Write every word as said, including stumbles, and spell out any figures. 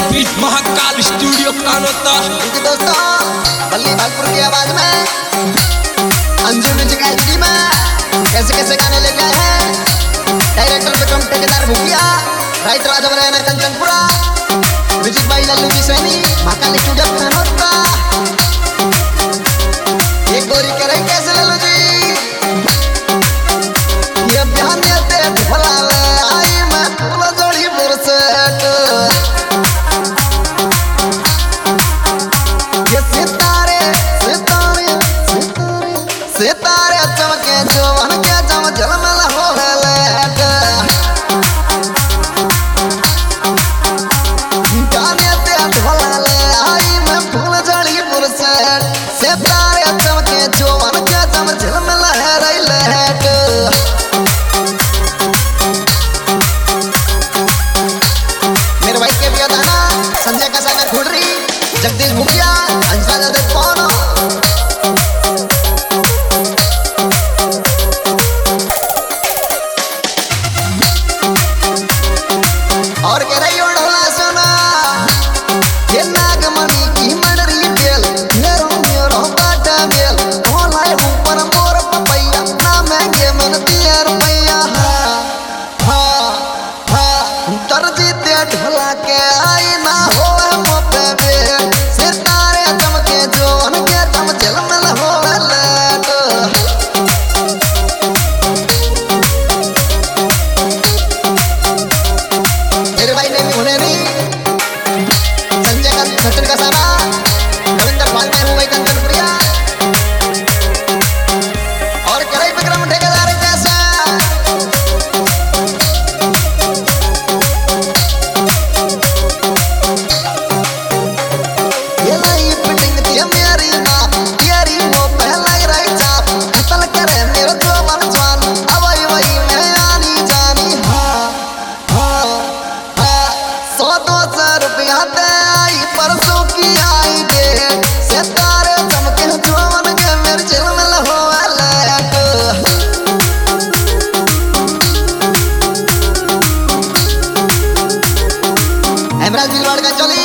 Beat Mahakal studio Kanota. इनके दोस्तों बल्ली भागपुर की आवाज में अंजू म्यूजिक एचडी में कैसे कैसे गाने लेके आए हैं। Director Vikram Thekedar Bhukiya, writer Raja Barayana Kanchanpura, music by Lallu ji Saini, Mahakal studio Kanota. ये गोरी कह रही कैसे लल्लू जी ये ध्यान देते भला ले आई मैं फूल जोड़ी बुरसेट। ये सितारे सितारे सितारे सितारे चमके जवान के जम झलमल हो लेट। गाने ते भला ले आई मैं फूल जोड़ी बुरसेट। सितारे चमके जवान के जम झलमल है रही लेट। संजय का सागर खुडरी, जगदीश मुखिया, अंशा जादव कौन और कह रही हो ढोला सुना ये नागमणि की मनरी बेल मेरो मेरो बाटा बेल ढोलाए ऊपर मोर पपैया ना महंगे मन दिया रुपैया। हाँ हाँ दर्जी दे ढोला के आई ना हो मोपे बेल। सितारे चमके जोन के चम झलमल हो लेट। मेरे भाई ने भी उन्हें नहीं संजय का सचिन का सारा रविंदर भाई में हूँ भाई कंचनपुरिया और कराई विक्रम ठेकेदार कैसा। ये लाई फिटिंग दिया मेरी माँ तेरी वो पहला ही रही चाप कतल करे मेरा जवान जवान अवई वही मैं आनी जानी। हाँ हाँ हाँ सौ दो सौ रुपया दे आई परसों की आई डेट। सितारे चमके जवान के मेरे झलमल हो लेट। हेमराज बिलवाड़ का चली